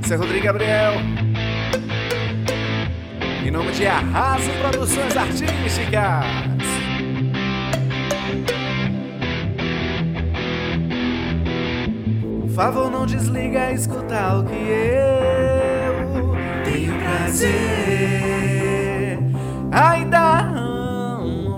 Esse é Rodrigo Gabriel, em nome de Arraso Produções Artísticas. Por favor, não desliga, escuta o que eu tenho prazer. Ainda amo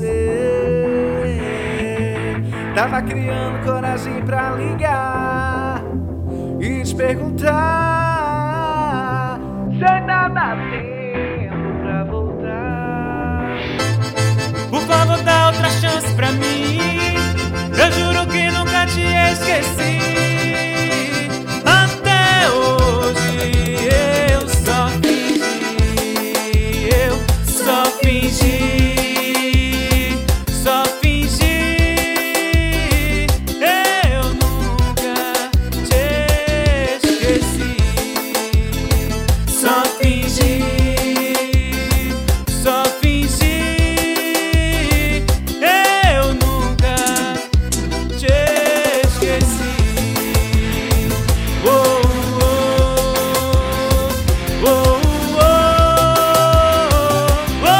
você. Tava criando coragem pra ligar e te perguntar se ainda dá tempo pra voltar. Por favor, dá outra chance pra mim. Eu juro que nunca te esqueci. Até hoje eu só fingi. Eu nunca te esqueci. Só fingi. Eu nunca te esqueci. Oh, oh, oh, oh, oh,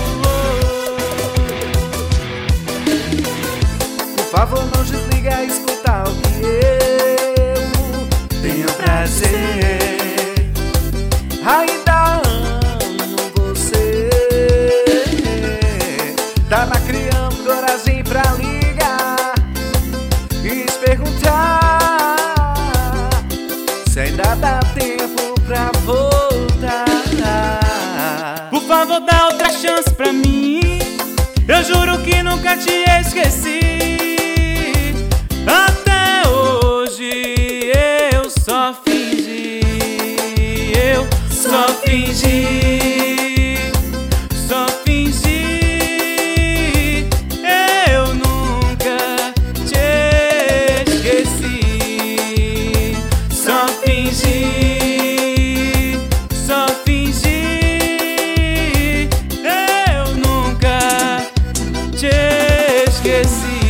Por favor, não desliga, escuta o que eu tenho prazer. Ainda amo você. Tava criando coragem pra ligar e te perguntar se ainda dá tempo pra voltar. Por favor, dá outra chance pra mim. Eu juro que nunca te esqueci. Até hoje eu só fingi. Eu nunca te esqueci. Só fingi. Eu nunca te esqueci.